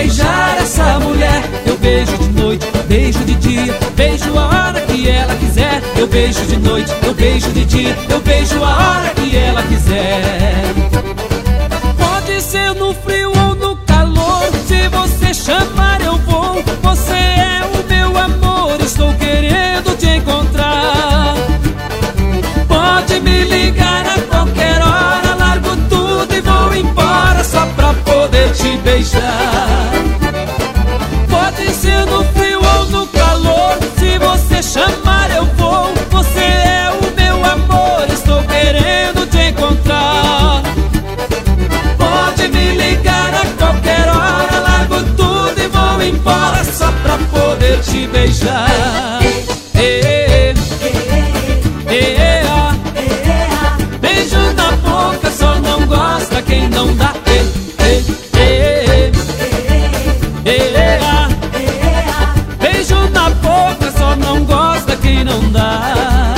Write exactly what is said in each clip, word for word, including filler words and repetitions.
beijar essa mulher. Eu beijo de noite, beijo de dia, beijo a hora que ela quiser. Eu beijo de noite, eu beijo de dia, eu beijo a hora que ela quiser. Pode ser no frio ou no calor, se você chamar eu vou. Você é o meu amor, estou querendo te encontrar. Pode me ligar a qualquer hora, largo tudo e vou embora só pra poder te beijar. Pode ser no frio ou no calor, se você chamar eu vou. Você é o meu amor, estou querendo te encontrar. Pode me ligar a qualquer hora, largo tudo e vou embora só pra poder te beijar. Eh, eh, eh, ah. Beijo na boca só não gosta quem não dá. Eh, eh, eh, eh, ah. Beijo na boca só não gosta quem não dá.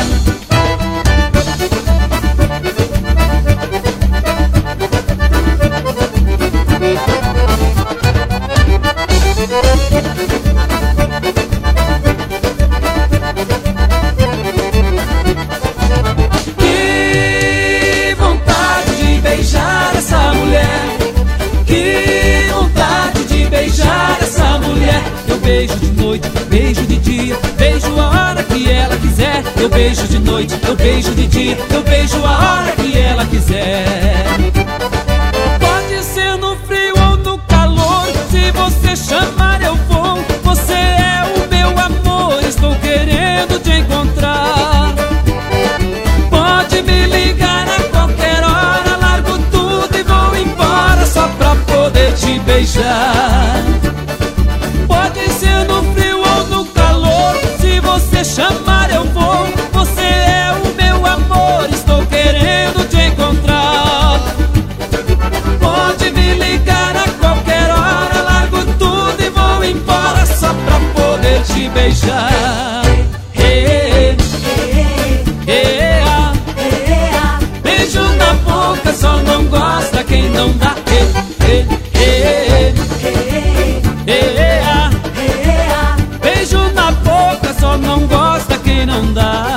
Que vontade de beijar essa mulher, que vontade de beijar essa mulher. Eu beijo de noite, beijo de dia, beijo a hora que ela quiser. Eu beijo de noite, eu beijo de dia, eu beijo a hora que ela quiser. Pode ser no frio ou no calor, se você chamar eu vou. Você é o meu amor, estou querendo te encontrar. Pode me ligar a qualquer hora, largo tudo e vou embora só pra poder te beijar. Pode ser no frio ou no calor, se você chamar eu vou. Você é o meu amor, estou querendo te encontrar. Pode me ligar a qualquer hora, largo tudo e vou embora só pra poder te beijar. Eh, eh, eh, ah. Beijo na boca só não gosta quem não dá. Eh, eh, eh, eh, ah. Beijo na boca só não gosta quem não dá.